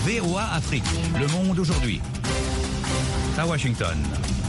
VOA Afrique, le monde aujourd'hui. À Washington.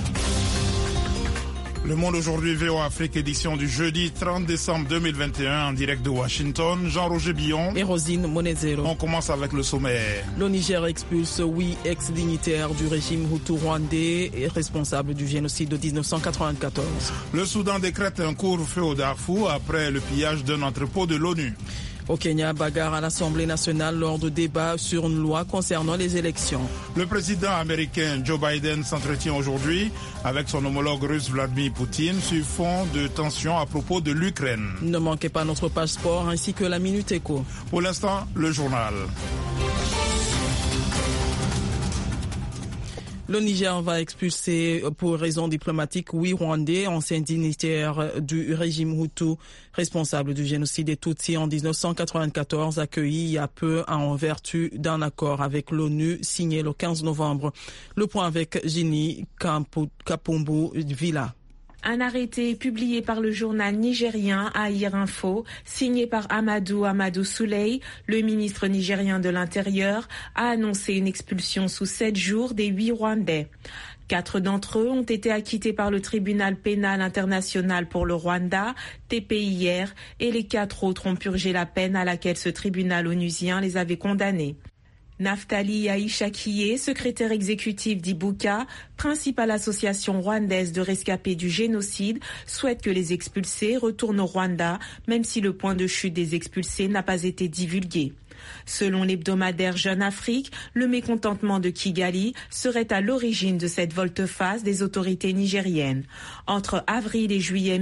Le monde aujourd'hui, VOA Afrique, édition du jeudi 30 décembre 2021, en direct de Washington. Jean-Roger Billon et Rosine Monezero. On commence avec le sommaire. Le Niger expulse 8 ex-dignitaires du régime Hutu rwandais et responsable du génocide de 1994. Le Soudan décrète un couvre-feu au Darfour après le pillage d'un entrepôt de l'ONU. Au Kenya, bagarre à l'Assemblée nationale lors de débats sur une loi concernant les élections. Le président américain Joe Biden s'entretient aujourd'hui avec son homologue russe Vladimir Poutine sur fond de tensions à propos de l'Ukraine. Ne manquez pas notre page sport ainsi que la Minute Éco. Pour l'instant, le journal. Le Niger va expulser pour raisons diplomatiques 8 Rwandais, anciens dignitaires du régime Hutu, responsable du génocide des Tutsis en 1994, accueillis il y a peu en vertu d'un accord avec l'ONU signé le 15 novembre. Le point avec Ginny Kapumbu Villa. Un arrêté publié par le journal nigérien Air Info, signé par Amadou Souley, le ministre nigérien de l'Intérieur, a annoncé une expulsion sous 7 jours des 8 Rwandais. 4 d'entre eux ont été acquittés par le tribunal pénal international pour le Rwanda, TPIR, et les 4 autres ont purgé la peine à laquelle ce tribunal onusien les avait condamnés. Naftali Aïchakiye, secrétaire exécutif d'Ibuka, principale association rwandaise de rescapés du génocide, souhaite que les expulsés retournent au Rwanda, même si le point de chute des expulsés n'a pas été divulgué. Selon l'hebdomadaire Jeune Afrique, le mécontentement de Kigali serait à l'origine de cette volte-face des autorités nigériennes. Entre avril et juillet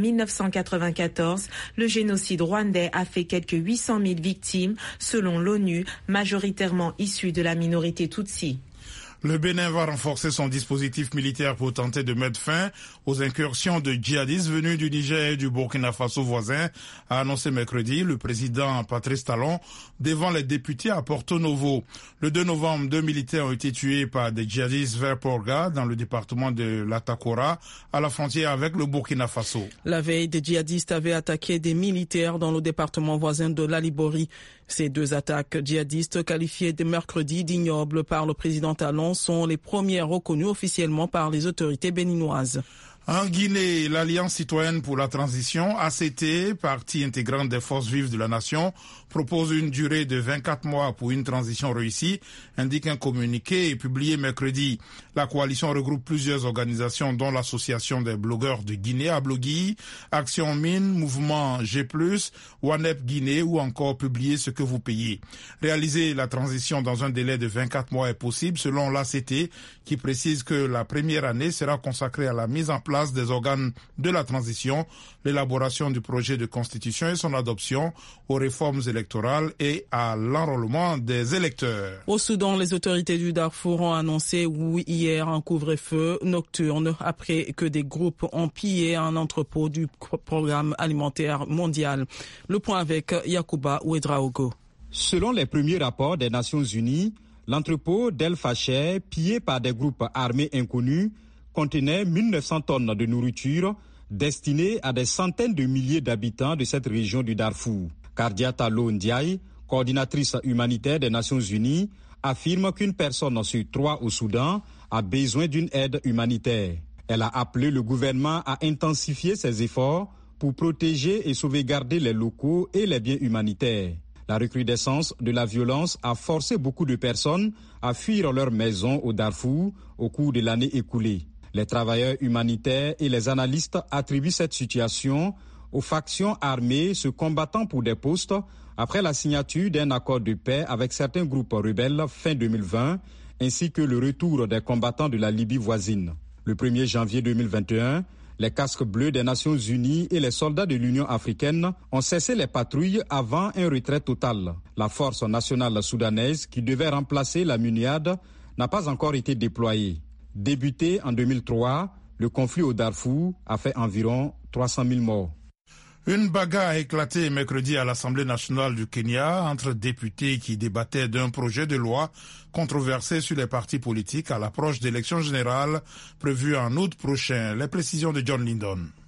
1994, le génocide rwandais a fait quelques 800 000 victimes, selon l'ONU, majoritairement issues de la minorité Tutsi. Le Bénin va renforcer son dispositif militaire pour tenter de mettre fin aux incursions de djihadistes venus du Niger et du Burkina Faso voisin, a annoncé mercredi le président Patrice Talon devant les députés à Porto Novo. Le 2 novembre, 2 militaires ont été tués par des djihadistes vers Porga, dans le département de l'Atakora, à la frontière avec le Burkina Faso. La veille, des djihadistes avaient attaqué des militaires dans le département voisin de l'Alibori. Ces 2 attaques djihadistes, qualifiées de mercredi d'ignobles par le président Talon, sont les premières reconnues officiellement par les autorités béninoises. En Guinée, l'Alliance citoyenne pour la transition, ACT, partie intégrante des forces vives de la nation, propose une durée de 24 mois pour une transition réussie, indique un communiqué publié mercredi. La coalition regroupe plusieurs organisations dont l'Association des blogueurs de Guinée à Blogui, Action Mine, Mouvement G+, OneUp Guinée ou encore Publier ce que vous payez. Réaliser la transition dans un délai de 24 mois est possible selon l'ACT qui précise que la première année sera consacrée à la mise en place des organes de la transition, l'élaboration du projet de constitution et son adoption, aux réformes électorales et à l'enrôlement des électeurs. Au Soudan, les autorités du Darfour ont annoncé hier un couvre-feu nocturne après que des groupes ont pillé un entrepôt du programme alimentaire mondial. Le point avec Yacouba Ouedraogo. Selon les premiers rapports des Nations Unies, l'entrepôt d'El Fasher, pillé par des groupes armés inconnus, contenait 1900 tonnes de nourriture destinées à des centaines de milliers d'habitants de cette région du Darfour. Kardiata Lo Ndiaye, coordinatrice humanitaire des Nations Unies, affirme qu'une personne sur 3 au Soudan a besoin d'une aide humanitaire. Elle a appelé le gouvernement à intensifier ses efforts pour protéger et sauvegarder les locaux et les biens humanitaires. La recrudescence de la violence a forcé beaucoup de personnes à fuir leur maison au Darfour au cours de l'année écoulée. Les travailleurs humanitaires et les analystes attribuent cette situation aux factions armées se combattant pour des postes après la signature d'un accord de paix avec certains groupes rebelles fin 2020, ainsi que le retour des combattants de la Libye voisine. Le 1er janvier 2021, les casques bleus des Nations Unies et les soldats de l'Union africaine ont cessé les patrouilles avant un retrait total. La force nationale soudanaise, qui devait remplacer la MUNIAD, n'a pas encore été déployée. Débuté en 2003, le conflit au Darfour a fait environ 300 000 morts. Une bagarre a éclaté mercredi à l'Assemblée nationale du Kenya entre députés qui débattaient d'un projet de loi controversé sur les partis politiques à l'approche d'élections générales prévues en août prochain. Les précisions de John Lindon.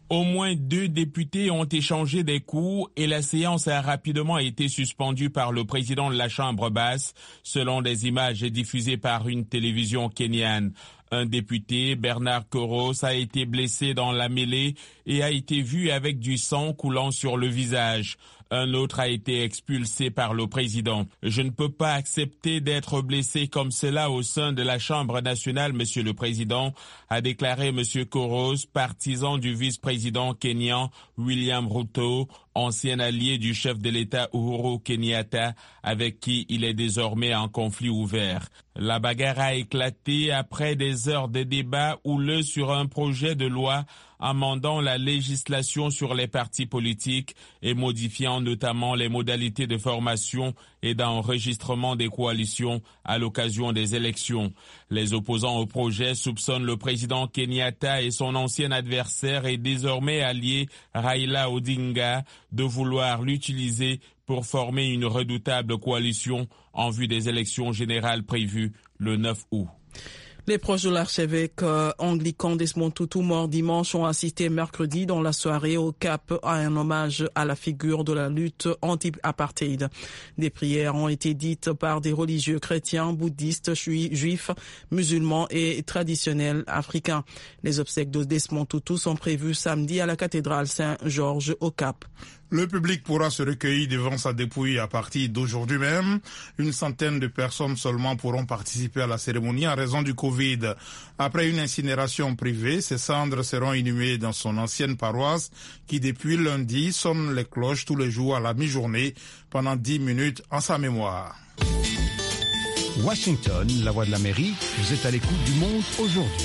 Au moins 2 députés ont échangé des coups et la séance a rapidement été suspendue par le président de la Chambre basse, selon des images diffusées par une télévision kenyane. Un député, Bernard Koros, a été blessé dans la mêlée et a été vu avec du sang coulant sur le visage. Un autre a été expulsé par le président. Je ne peux pas accepter d'être blessé comme cela au sein de la Chambre nationale, Monsieur le Président, a déclaré Monsieur Koros, partisan du vice-président kényan William Ruto, ancien allié du chef de l'État Uhuru Kenyatta, avec qui il est désormais en conflit ouvert. La bagarre a éclaté après des heures de débat houleux sur un projet de loi amendant la législation sur les partis politiques et modifiant notamment les modalités de formation et d'enregistrement des coalitions à l'occasion des élections. Les opposants au projet soupçonnent le président Kenyatta et son ancien adversaire et désormais allié Raila Odinga de vouloir l'utiliser pour former une redoutable coalition en vue des élections générales prévues le 9 août. Les proches de l'archevêque anglican Desmond Tutu, mort dimanche, ont assisté mercredi dans la soirée au Cap à un hommage à la figure de la lutte anti-apartheid. Des prières ont été dites par des religieux chrétiens, bouddhistes, juifs, musulmans et traditionnels africains. Les obsèques de Desmond Tutu sont prévues samedi à la cathédrale Saint-Georges au Cap. Le public pourra se recueillir devant sa dépouille à partir d'aujourd'hui même. 100 de personnes seulement pourront participer à la cérémonie en raison du Covid. Après une incinération privée, ses cendres seront inhumées dans son ancienne paroisse qui depuis lundi sonne les cloches tous les jours à la mi-journée pendant 10 minutes en sa mémoire. Washington, la voix de l'Amérique, vous êtes à l'écoute du monde aujourd'hui.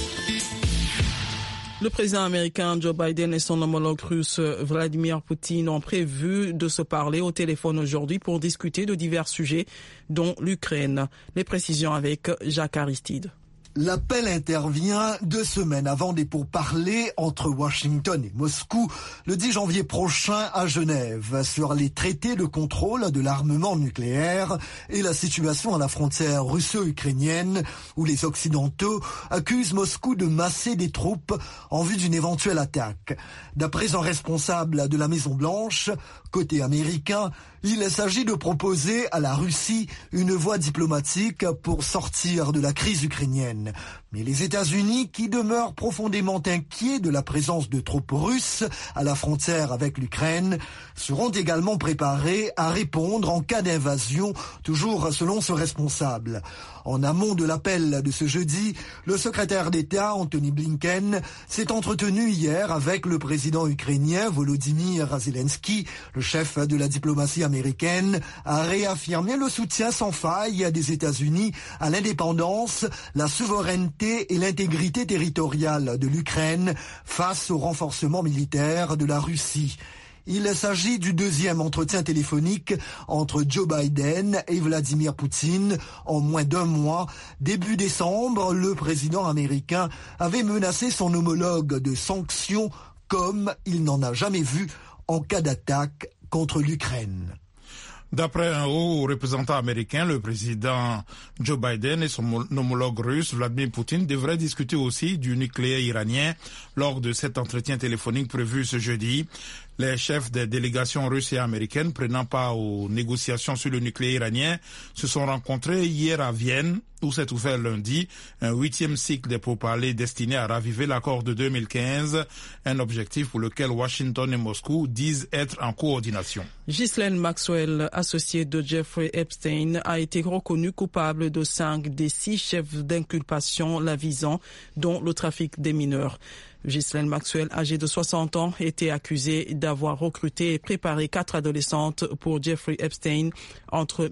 Le président américain Joe Biden et son homologue russe Vladimir Poutine ont prévu de se parler au téléphone aujourd'hui pour discuter de divers sujets, dont l'Ukraine. Les précisions avec Jacques Aristide. L'appel intervient 2 semaines avant des pourparlers entre Washington et Moscou le 10 janvier prochain à Genève sur les traités de contrôle de l'armement nucléaire et la situation à la frontière russo-ukrainienne où les Occidentaux accusent Moscou de masser des troupes en vue d'une éventuelle attaque. D'après un responsable de la Maison-Blanche, côté américain, il s'agit de proposer à la Russie une voie diplomatique pour sortir de la crise ukrainienne. Mais les États-Unis, qui demeurent profondément inquiets de la présence de troupes russes à la frontière avec l'Ukraine, seront également préparés à répondre en cas d'invasion, toujours selon ce responsable. En amont de l'appel de ce jeudi, le secrétaire d'État Antony Blinken s'est entretenu hier avec le président ukrainien Volodymyr Zelensky. Le chef de la diplomatie américaine a réaffirmé le soutien sans faille des États-Unis à l'indépendance, la souveraineté et l'intégrité territoriale de l'Ukraine face au renforcement militaire de la Russie. Il s'agit du 2e entretien téléphonique entre Joe Biden et Vladimir Poutine en moins d'1 mois. Début décembre, le président américain avait menacé son homologue de sanctions comme il n'en a jamais vu en cas d'attaque contre l'Ukraine. D'après un haut représentant américain, le président Joe Biden et son homologue russe Vladimir Poutine devraient discuter aussi du nucléaire iranien lors de cet entretien téléphonique prévu ce jeudi. Les chefs des délégations russes et américaines prenant part aux négociations sur le nucléaire iranien se sont rencontrés hier à Vienne, où s'est ouvert lundi un 8e cycle des pourparlers destiné à raviver l'accord de 2015, un objectif pour lequel Washington et Moscou disent être en coordination. Ghislaine Maxwell, associée de Jeffrey Epstein, a été reconnue coupable de 5 des 6 chefs d'inculpation la visant, dont le trafic des mineurs. Ghislaine Maxwell, âgée de 60 ans, était accusée d'avoir recruté et préparé 4 adolescentes pour Jeffrey Epstein entre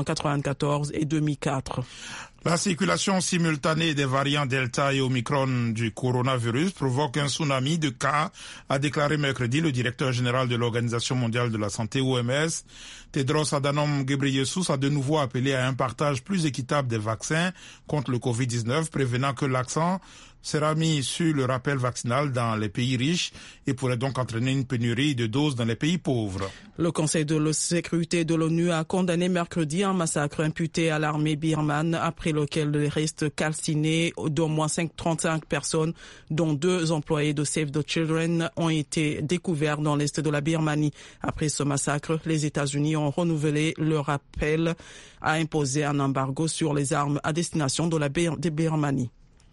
1994 et 2004. La circulation simultanée des variants Delta et Omicron du coronavirus provoque un tsunami de cas, a déclaré mercredi le directeur général de l'Organisation mondiale de la santé, OMS. Tedros Adhanom Ghebreyesus a de nouveau appelé à un partage plus équitable des vaccins contre le Covid-19, prévenant que l'accent sera mis sur le rappel vaccinal dans les pays riches et pourrait donc entraîner une pénurie de doses dans les pays pauvres. Le Conseil de sécurité de l'ONU a condamné mercredi un massacre imputé à l'armée birmane après lequel les restes calcinés d'au moins 35 personnes, dont 2 employés de Save the Children, ont été découverts dans l'est de la Birmanie. Après ce massacre, les États-Unis ont renouvelé leur appel à imposer un embargo sur les armes à destination de la Birmanie.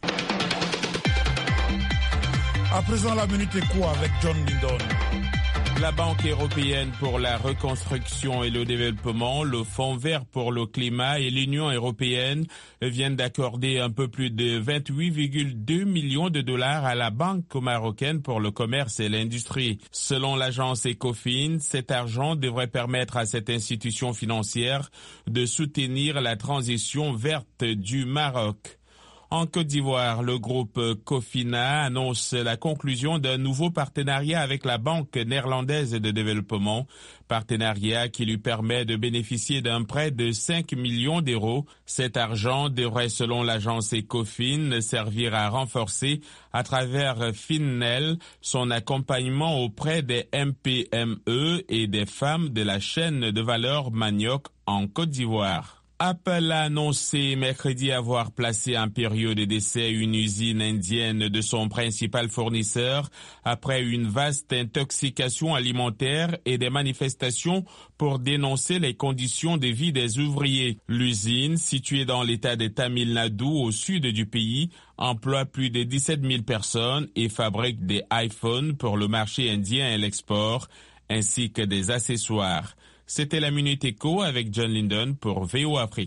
À présent, la Minute Éco avec John Lindon. La Banque européenne pour la reconstruction et le développement, le Fonds vert pour le climat et l'Union européenne viennent d'accorder un peu plus de 28,2 millions de dollars à la Banque marocaine pour le commerce et l'industrie. Selon l'agence Ecofin, cet argent devrait permettre à cette institution financière de soutenir la transition verte du Maroc. En Côte d'Ivoire, le groupe Cofina annonce la conclusion d'un nouveau partenariat avec la Banque néerlandaise de développement, partenariat qui lui permet de bénéficier d'un prêt de 5 millions d'euros. Cet argent devrait, selon l'agence Ecofin, servir à renforcer, à travers Finnel, son accompagnement auprès des MPME et des femmes de la chaîne de valeur manioc en Côte d'Ivoire. Apple a annoncé mercredi avoir placé en période d'essai une usine indienne de son principal fournisseur après une vaste intoxication alimentaire et des manifestations pour dénoncer les conditions de vie des ouvriers. L'usine, située dans l'état de Tamil Nadu au sud du pays, emploie plus de 17 000 personnes et fabrique des iPhones pour le marché indien et l'export, ainsi que des accessoires. C'était la Minute Éco avec John Lindon pour VO Afrique.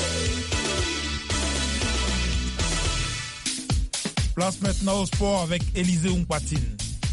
Place maintenant au sport avec Élisée Oumpatine.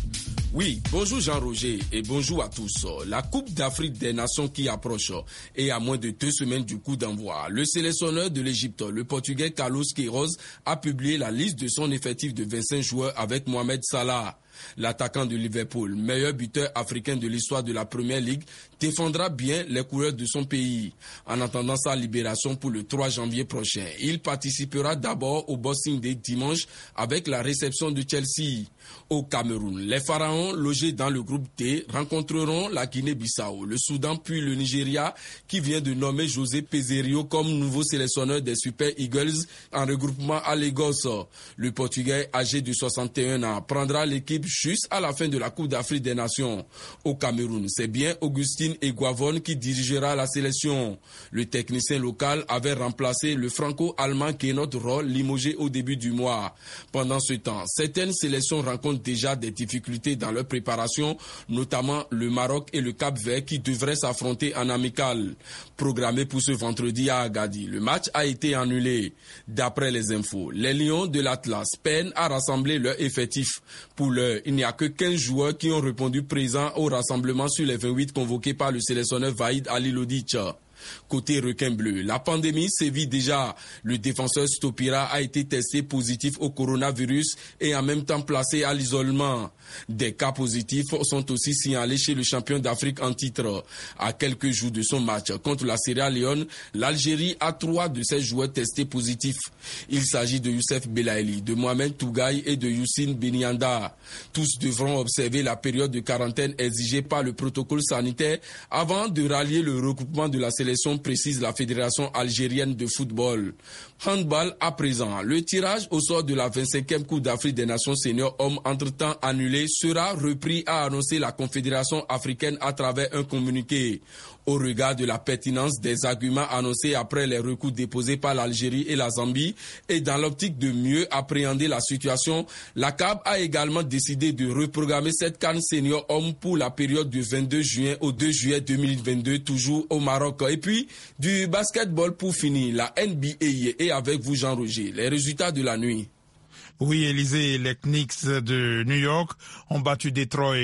Oui, bonjour Jean-Roger et bonjour à tous. La Coupe d'Afrique des Nations qui approche et à moins de 2 semaines du coup d'envoi. Le sélectionneur de l'Égypte, le Portugais Carlos Queiroz, a publié la liste de son effectif de 25 joueurs avec Mohamed Salah. L'attaquant de Liverpool, meilleur buteur africain de l'histoire de la Première Ligue, défendra bien les couleurs de son pays. En attendant sa libération pour le 3 janvier prochain, il participera d'abord au Boxing Day dimanche avec la réception de Chelsea. Au Cameroun, les Pharaons, logés dans le groupe D, rencontreront la Guinée-Bissau, le Soudan puis le Nigeria, qui vient de nommer José Peseiro comme nouveau sélectionneur des Super Eagles en regroupement à Lagos. Le Portugais, âgé de 61 ans, prendra l'équipe juste à la fin de la Coupe d'Afrique des Nations. Au Cameroun, c'est bien Augustine Eguavon qui dirigera la sélection. Le technicien local avait remplacé le franco-allemand Kenneth Roll, limogé au début du mois. Pendant ce temps, certaines sélections rencontrent déjà des difficultés dans leur préparation, notamment le Maroc et le Cap-Vert qui devraient s'affronter en amical. Programmé pour ce vendredi à Agadir, le match a été annulé. D'après les infos, les Lions de l'Atlas peinent à rassembler leur effectif. Pour l'heure, il n'y a que 15 joueurs qui ont répondu présents au rassemblement sur les 28 convoqués par le sélectionneur Vaïd Ali Lodic. Côté requin bleu, la pandémie sévit déjà. Le défenseur Stopira a été testé positif au coronavirus et en même temps placé à l'isolement. Des cas positifs sont aussi signalés chez le champion d'Afrique en titre. À quelques jours de son match contre la Sierra Leone, l'Algérie a 3 de ses joueurs testés positifs. Il s'agit de Youssef Belaïli, de Mohamed Tougaï et de Youssine Benianda. Tous devront observer la période de quarantaine exigée par le protocole sanitaire avant de rallier le regroupement de la sélection, précise la Fédération algérienne de football. Handball à présent. Le tirage au sort de la 25e Coupe d'Afrique des Nations seniors hommes entre-temps annulé sera repris, a annoncé la Confédération africaine à travers un communiqué. Au regard de la pertinence des arguments annoncés après les recours déposés par l'Algérie et la Zambie et dans l'optique de mieux appréhender la situation, la CAF a également décidé de reprogrammer cette CAN senior homme pour la période du 22 juin au 2 juillet 2022, toujours au Maroc. Et puis, du basketball pour finir, la NBA et avec vous Jean-Roger, les résultats de la nuit. Oui, Élisée, les Knicks de New York ont battu Detroit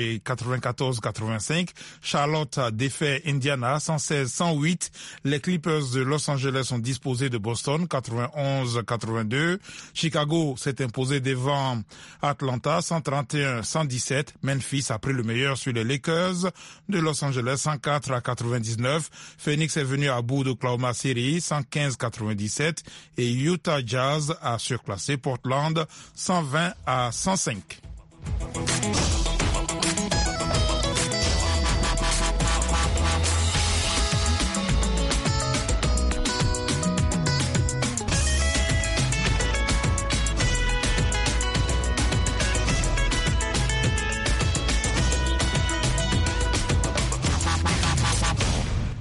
94-85. Charlotte a défait Indiana 116-108. Les Clippers de Los Angeles ont disposé de Boston 91-82. Chicago s'est imposé devant Atlanta 131-117. Memphis a pris le meilleur sur les Lakers de Los Angeles 104-99. Phoenix est venu à bout d'Oklahoma City 115-97 et Utah Jazz a surclassé Portland 120-105.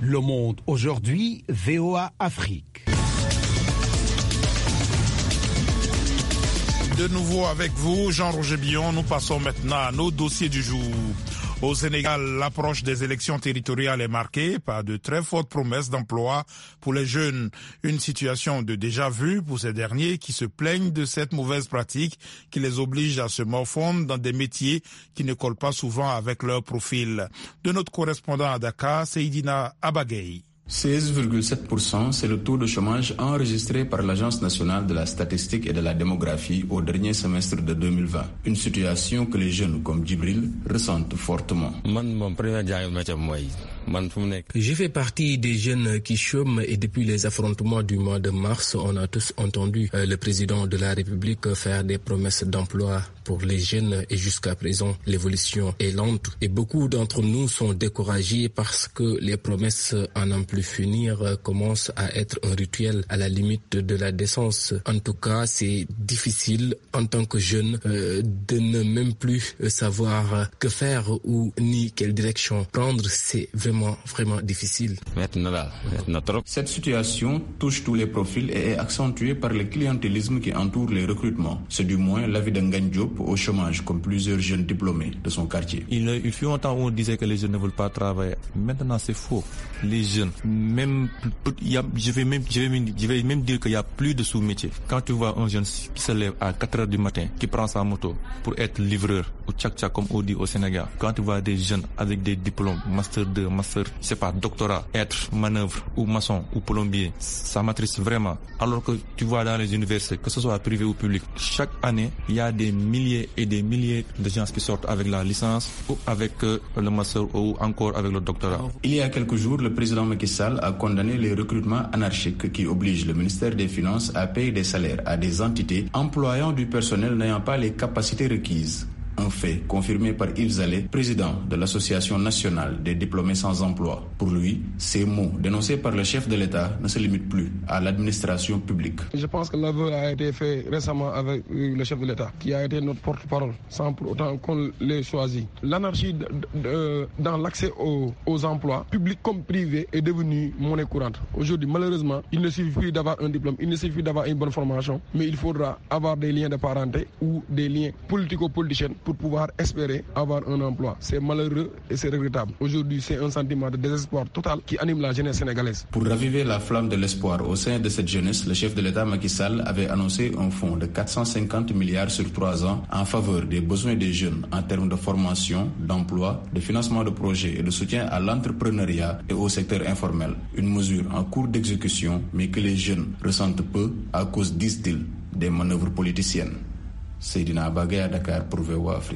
Le Monde aujourd'hui, VOA Afrique. De nouveau avec vous, Jean-Roger Billon, nous passons maintenant à nos dossiers du jour. Au Sénégal, l'approche des élections territoriales est marquée par de très fortes promesses d'emploi pour les jeunes. Une situation de déjà-vu pour ces derniers qui se plaignent de cette mauvaise pratique qui les oblige à se morfondre dans des métiers qui ne collent pas souvent avec leur profil. De notre correspondant à Dakar, Seydina Abagay. 16,7%, c'est le taux de chômage enregistré par l'Agence nationale de la statistique et de la démographie au dernier semestre de 2020. Une situation que les jeunes comme Djibril ressentent fortement. Je fais partie des jeunes qui chôment et depuis les affrontements du mois de mars, on a tous entendu le président de la République faire des promesses d'emploi pour les jeunes et jusqu'à présent, l'évolution est lente et beaucoup d'entre nous sont découragés parce que les promesses à n'en plus finir commencent à être un rituel à la limite de la décence. En tout cas, c'est difficile en tant que jeune de ne même plus savoir que faire ou ni quelle direction prendre. C'est vraiment difficile. Cette situation touche tous les profils et est accentuée par le clientélisme qui entoure les recrutements. C'est du moins l'avis d'Ngagne Diop au chômage comme plusieurs jeunes diplômés de son quartier. Il fut longtemps où on disait que les jeunes ne veulent pas travailler. Maintenant c'est faux. Les jeunes, je vais même dire qu'il y a plus de sous-métiers. Quand tu vois un jeune qui se lève à 4h du matin, qui prend sa moto pour être livreur ou tchak-tchak comme on dit au Sénégal, quand tu vois des jeunes avec des diplômes, master 2, master, je sais pas, doctorat, être manœuvre ou maçon ou plombier, ça m'attriste vraiment. Alors que tu vois dans les universités, que ce soit privé ou public, chaque année, il y a des milliers et des milliers de gens qui sortent avec la licence ou avec le master ou encore avec le doctorat. Il y a quelques jours, le président Macky Sall a condamné les recrutements anarchiques qui obligent le ministère des Finances à payer des salaires à des entités employant du personnel n'ayant pas les capacités requises. Un fait confirmé par Yves Zalé, président de l'Association nationale des diplômés sans emploi. Pour lui, ces mots dénoncés par le chef de l'État ne se limitent plus à l'administration publique. Je pense que l'aveu a été fait récemment avec le chef de l'État, qui a été notre porte-parole, sans pour autant qu'on l'ait choisi. L'anarchie dans l'accès aux emplois, publics comme privés, est devenue monnaie courante. Aujourd'hui, malheureusement, il ne suffit plus d'avoir un diplôme, il ne suffit plus d'avoir une bonne formation, mais il faudra avoir des liens de parenté ou des liens politico-politiciens pour pouvoir espérer avoir un emploi. C'est malheureux et c'est regrettable. Aujourd'hui, c'est un sentiment de désespoir total qui anime la jeunesse sénégalaise. Pour raviver la flamme de l'espoir au sein de cette jeunesse, le chef de l'État Macky Sall avait annoncé un fonds de 450 milliards sur 3 ans en faveur des besoins des jeunes en termes de formation, d'emploi, de financement de projets et de soutien à l'entrepreneuriat et au secteur informel. Une mesure en cours d'exécution, mais que les jeunes ressentent peu à cause, disent-ils, des manœuvres politiciennes. Seydina Abagay à Dakar pour VOA Afrique.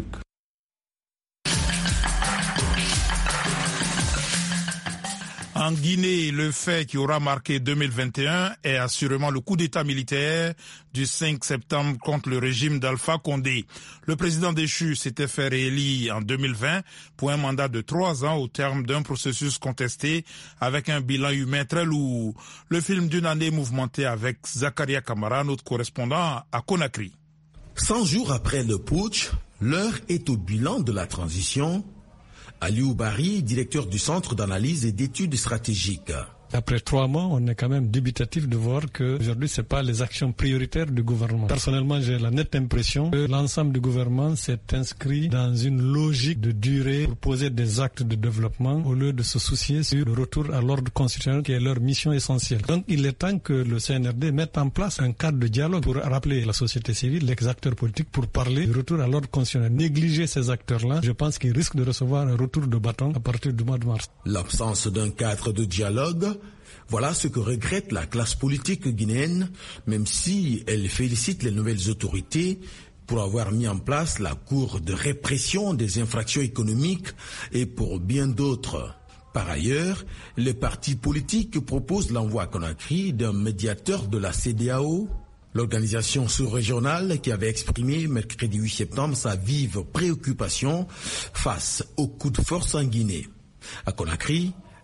En Guinée, le fait qui aura marqué 2021 est assurément le coup d'État militaire du 5 septembre contre le régime d'Alpha Condé. Le président déchu s'était fait réélire en 2020 pour un mandat de 3 ans au terme d'un processus contesté avec un bilan humain très lourd. Le film d'une année mouvementée avec Zakaria Kamara, notre correspondant à Conakry. 100 jours après le putsch, l'heure est au bilan de la transition. Aliou Bari, directeur du Centre d'analyse et d'études stratégiques. Après 3 mois, on est quand même dubitatif de voir que aujourd'hui c'est pas les actions prioritaires du gouvernement. Personnellement, j'ai la nette impression que l'ensemble du gouvernement s'est inscrit dans une logique de durée pour poser des actes de développement au lieu de se soucier sur le retour à l'ordre constitutionnel qui est leur mission essentielle. Donc il est temps que le CNRD mette en place un cadre de dialogue pour rappeler la société civile, les acteurs politiques pour parler du retour à l'ordre constitutionnel. Négliger ces acteurs-là, je pense qu'ils risquent de recevoir un retour de bâton à partir du mois de mars. L'absence d'un cadre de dialogue, voilà ce que regrette la classe politique guinéenne, même si elle félicite les nouvelles autorités pour avoir mis en place la Cour de répression des infractions économiques et pour bien d'autres. Par ailleurs, les partis politiques proposent l'envoi à Conakry d'un médiateur de la CEDEAO, l'organisation sous-régionale qui avait exprimé mercredi 8 septembre sa vive préoccupation face au coup de force en Guinée. À Conakry,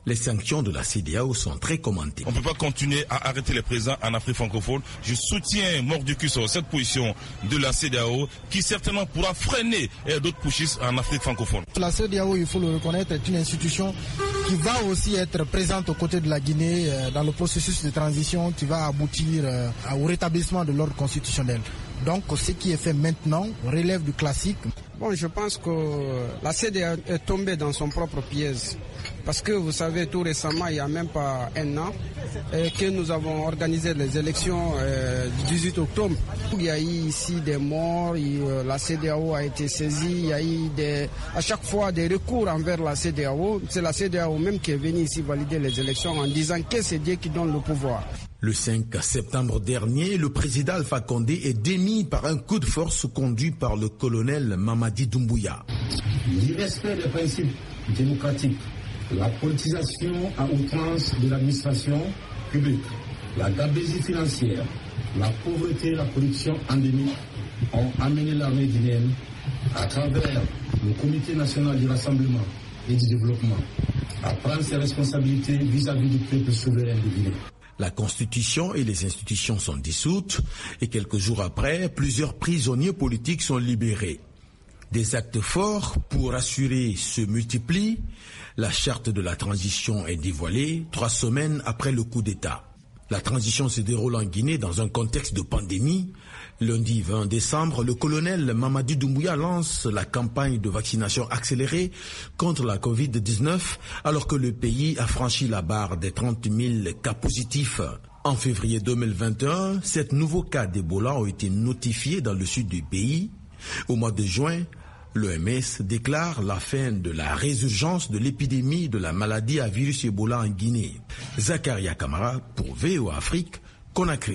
Les sanctions de la CEDEAO sont très commentées. On ne peut pas continuer à arrêter les présidents en Afrique francophone. Je soutiens mordicus cette position de la CEDEAO qui certainement pourra freiner d'autres putschistes en Afrique francophone. La CEDEAO, il faut le reconnaître, est une institution qui va aussi être présente aux côtés de la Guinée dans le processus de transition qui va aboutir au rétablissement de l'ordre constitutionnel. Donc ce qui est fait maintenant relève du classique. Bon, je pense que la CEDEAO est tombée dans son propre piège. Parce que vous savez, tout récemment, il n'y a même pas un an, que nous avons organisé les élections du 18 octobre. Il y a eu ici des morts, la CEDEAO a été saisie, il y a eu à chaque fois des recours envers la CEDEAO. C'est la CEDEAO même qui est venue ici valider les élections en disant que c'est Dieu qui donne le pouvoir. Le 5 septembre dernier, le président Alpha Condé est démis par un coup de force conduit par le colonel Mamadi Doumbouya. L'irrespect des principes démocratiques, la politisation à outrance de l'administration publique, la gabegie financière, la pauvreté et la corruption endémique ont amené l'armée guinéenne, à travers le Comité national du rassemblement et du développement, à prendre ses responsabilités vis-à-vis du peuple souverain de Guinée. La Constitution et les institutions sont dissoutes et quelques jours après, plusieurs prisonniers politiques sont libérés. Des actes forts pour assurer se multiplient. La charte de la transition est dévoilée 3 semaines après le coup d'État. La transition se déroule en Guinée dans un contexte de pandémie. Lundi 20 décembre, le colonel Mamadi Doumbouya lance la campagne de vaccination accélérée contre la Covid-19 alors que le pays a franchi la barre des 30 000 cas positifs. En février 2021, 7 nouveaux cas d'Ebola ont été notifiés dans le sud du pays. Au mois de juin, l'OMS déclare la fin de la résurgence de l'épidémie de la maladie à virus Ebola en Guinée. Zakaria Kamara pour VOA Afrique, Conakry.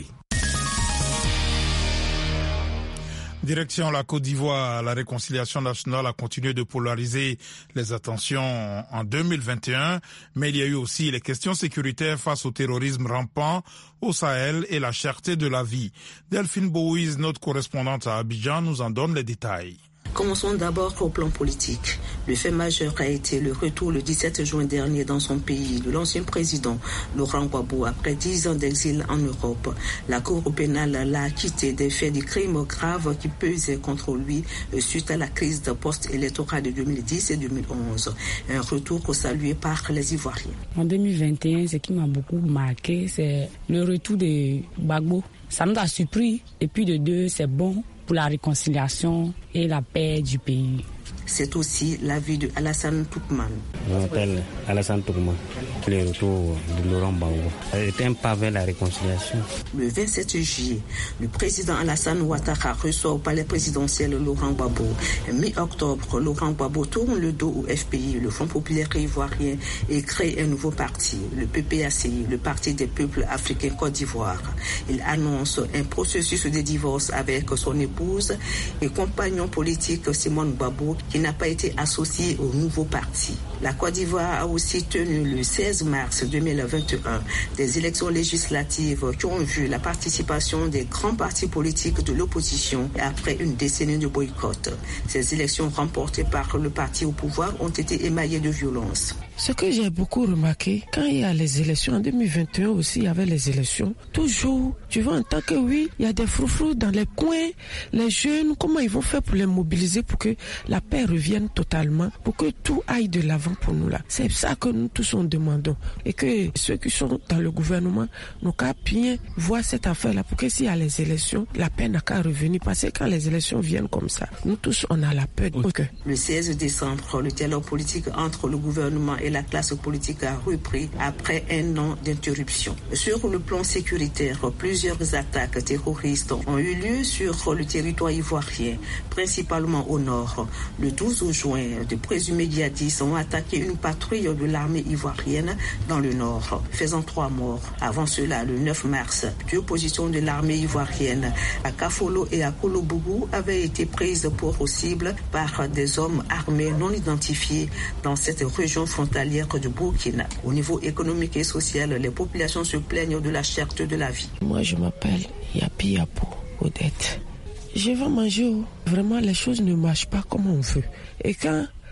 Direction la Côte d'Ivoire, la réconciliation nationale a continué de polariser les attentions en 2021, mais il y a eu aussi les questions sécuritaires face au terrorisme rampant au Sahel et la cherté de la vie. Delphine Bouiz, notre correspondante à Abidjan, nous en donne les détails. Commençons d'abord au plan politique. Le fait majeur a été le retour le 17 juin dernier dans son pays de l'ancien président Laurent Gbagbo après 10 ans d'exil en Europe. La Cour pénale l'a acquitté des faits de crimes graves qui pesaient contre lui suite à la crise post-électorale de 2010 et 2011. Un retour salué par les Ivoiriens. En 2021, ce qui m'a beaucoup marqué, c'est le retour de Gbagbo. Ça nous a surpris. Et puis de deux, c'est bon pour la réconciliation et la paix du pays. C'est aussi l'avis de Alassane Toukman. Je m'appelle Alassane Toukman. Le retour de Laurent Gbagbo est un pas vers la réconciliation. Le 27 juillet, le président Alassane Ouattara reçoit au palais présidentiel Laurent Gbagbo. Mi-octobre, Laurent Gbagbo tourne le dos au FPI, le Front populaire ivoirien, et crée un nouveau parti, le PPACI, le Parti des peuples africains Côte d'Ivoire. Il annonce un processus de divorce avec son épouse et compagnon politique Simone Gbagbo, qui n'a pas été associé au nouveau parti. La Côte d'Ivoire a aussi tenu le 16 mars 2021 des élections législatives qui ont vu la participation des grands partis politiques de l'opposition après une décennie de boycott. Ces élections remportées par le parti au pouvoir ont été émaillées de violence. Ce que j'ai beaucoup remarqué, quand il y a les élections, en 2021 aussi, il y avait les élections, toujours, tu vois, en tant que oui, il y a des froufrous dans les coins, les jeunes, comment ils vont faire pour les mobiliser pour que la paix revienne totalement, pour que tout aille de l'avant pour nous là. C'est ça que nous tous on demandons. Et que ceux qui sont dans le gouvernement n'ont qu'à bien voir cette affaire-là, pour que s'il y a les élections, la paix n'a qu'à revenir. Parce que quand les élections viennent comme ça, nous tous, on a la peur. Okay. Le 16 décembre, le dialogue politique entre le gouvernement et la classe politique a repris après un an d'interruption. Sur le plan sécuritaire, plusieurs attaques terroristes ont eu lieu sur le territoire ivoirien, principalement au nord. Le 12 juin, de présumés djihadistes ont attaqué une patrouille de l'armée ivoirienne dans le nord, faisant 3 morts. Avant cela, le 9 mars, 2 positions de l'armée ivoirienne à Kafolo et à Kolobougou avaient été prises pour cible par des hommes armés non identifiés dans cette région frontalière de Burkina. Au niveau économique et social, les populations se plaignent de la cherté de la vie. Moi, je m'appelle Yapi Yapo Odette. Je vais manger. Vraiment, les choses ne marchent pas comme on veut. Et quand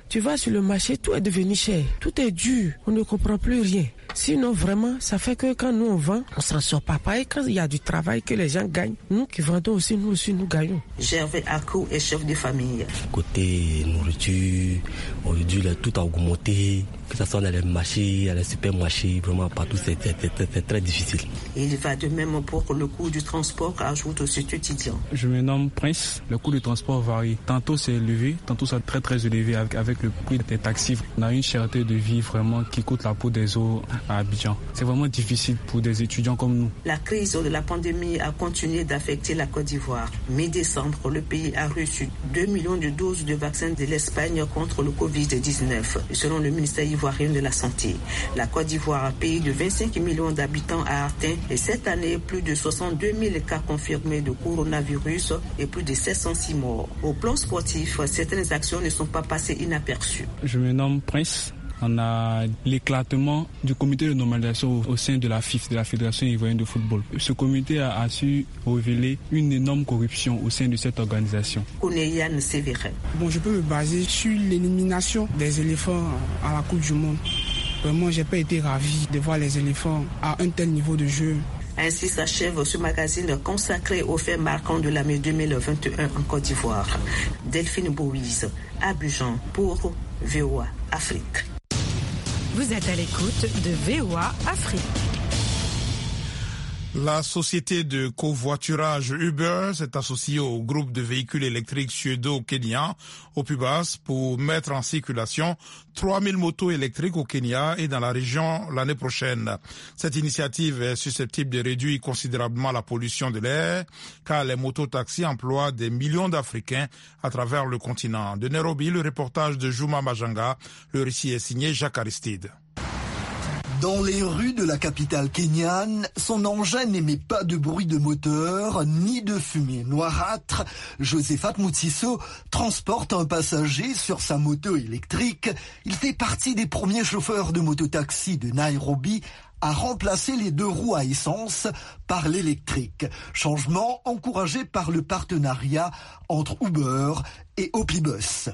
Tu vas sur le marché, tout est devenu cher. Tout est dur. On ne comprend plus rien. Sinon, vraiment, ça fait que quand nous on vend, on s'en sort pas. Pareil, quand il y a du travail que les gens gagnent, nous qui vendons aussi, nous gagnons. Gervais Akou est chef de famille. Côté nourriture, aujourd'hui, tout a augmenté. Que ce soit dans les marchés, dans les supermarchés, vraiment partout, c'est très difficile. Il va de même pour le coût du transport, ajoute ce étudiant. Je me nomme Prince. Le coût du transport varie. Tantôt c'est élevé, tantôt c'est très élevé avec le prix des taxis. On a une cherté de vie vraiment qui coûte la peau des os à Abidjan. C'est vraiment difficile pour des étudiants comme nous. La crise de la pandémie a continué d'affecter la Côte d'Ivoire. Mi-décembre, le pays a reçu 2 millions de doses de vaccins de l'Espagne contre le Covid-19. Selon le ministère ivoirien de la Santé, la Côte d'Ivoire, pays de 25 millions d'habitants, a atteint cette année plus de 62 000 cas confirmés de coronavirus et plus de 706 morts. Au plan sportif, certaines actions ne sont pas passées inaperçues. Je me nomme Prince. On a l'éclatement du comité de normalisation au sein de la FIF, de la Fédération ivoirienne de football. Ce comité a su révéler une énorme corruption au sein de cette organisation. Yann Sévérin. Bon, je peux me baser sur l'élimination des éléphants à la Coupe du Monde. Vraiment, j'ai pas été ravi de voir les éléphants à un tel niveau de jeu. Ainsi s'achève ce magazine consacré aux faits marquants de l'année 2021 en Côte d'Ivoire. Delphine Bouise, Abidjan pour VOA Afrique. Vous êtes à l'écoute de VOA Afrique. La société de covoiturage Uber s'est associée au groupe de véhicules électriques suédo-kenyan, Opibus, pour mettre en circulation 3000 motos électriques au Kenya et dans la région l'année prochaine. Cette initiative est susceptible de réduire considérablement la pollution de l'air, car les mototaxis emploient des millions d'Africains à travers le continent. De Nairobi, le reportage de Juma Majanga, le récit est signé Jacques Aristide. Dans les rues de la capitale kenyane, son engin n'émet pas de bruit de moteur ni de fumée noirâtre. Josephat Mutsiso transporte un passager sur sa moto électrique. Il fait partie des premiers chauffeurs de mototaxi de Nairobi à remplacer les 2 roues à essence par l'électrique. Changement encouragé par le partenariat entre Uber et Opibus.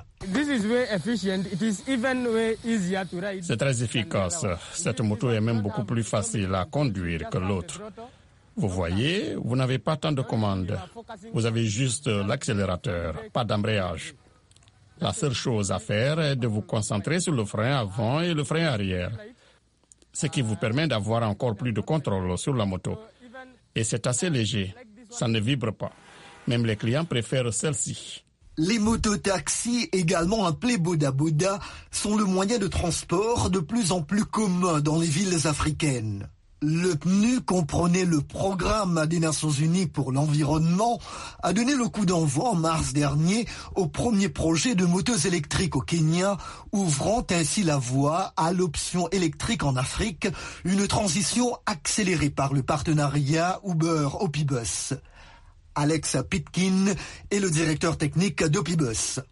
C'est très efficace. Cette moto est même beaucoup plus facile à conduire que l'autre. Vous voyez, vous n'avez pas tant de commandes. Vous avez juste l'accélérateur, pas d'embrayage. La seule chose à faire est de vous concentrer sur le frein avant et le frein arrière, ce qui vous permet d'avoir encore plus de contrôle sur la moto. Et c'est assez léger, ça ne vibre pas. Même les clients préfèrent celle-ci. Les mototaxis, également appelés Boda Boda, sont le moyen de transport de plus en plus commun dans les villes africaines. Le PNU comprenait le programme des Nations Unies pour l'environnement, a donné le coup d'envoi en mars dernier au premier projet de motos électriques au Kenya, ouvrant ainsi la voie à l'option électrique en Afrique, une transition accélérée par le partenariat Uber-Opibus. Alex Pitkin est le directeur technique d'Opibus.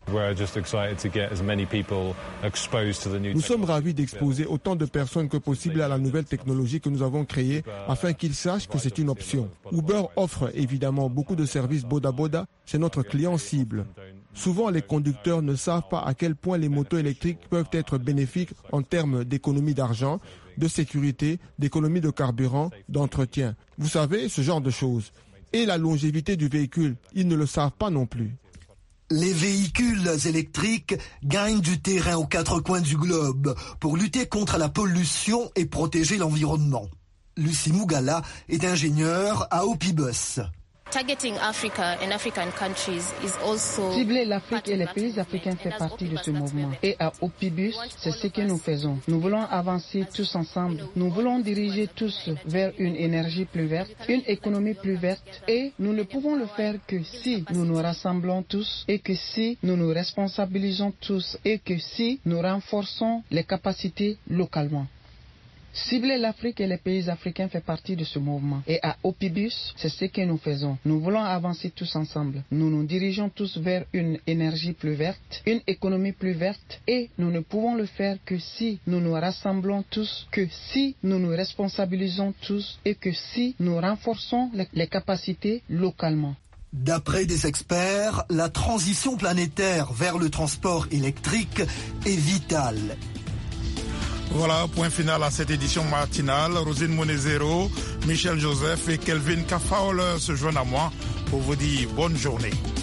Nous sommes ravis d'exposer autant de personnes que possible à la nouvelle technologie que nous avons créée afin qu'ils sachent que c'est une option. Uber offre évidemment beaucoup de services Boda Boda, c'est notre client cible. Souvent, les conducteurs ne savent pas à quel point les motos électriques peuvent être bénéfiques en termes d'économie d'argent, de sécurité, d'économie de carburant, d'entretien. Vous savez, ce genre de choses. Et la longévité du véhicule, ils ne le savent pas non plus. Les véhicules électriques gagnent du terrain aux 4 coins du globe pour lutter contre la pollution et protéger l'environnement. Lucie Mugala est ingénieure à Opibus. Cibler l'Afrique et les pays africains fait partie de ce mouvement. Et à Opibus, c'est ce que nous faisons. Nous voulons avancer tous ensemble. Nous voulons diriger tous vers une énergie plus verte, une économie plus verte. Et nous ne pouvons le faire que si nous nous rassemblons tous et que si nous nous responsabilisons tous et que si nous renforçons les capacités localement. Cibler l'Afrique et les pays africains fait partie de ce mouvement. Et à Opibus, c'est ce que nous faisons. Nous voulons avancer tous ensemble. Nous nous dirigeons tous vers une énergie plus verte, une économie plus verte. Et nous ne pouvons le faire que si nous nous rassemblons tous, que si nous nous responsabilisons tous et que si nous renforçons les capacités localement. D'après des experts, la transition planétaire vers le transport électrique est vitale. Voilà, point final à cette édition matinale. Rosine Monezero, Michel Joseph et Kelvin Kafaoler se joignent à moi pour vous dire bonne journée.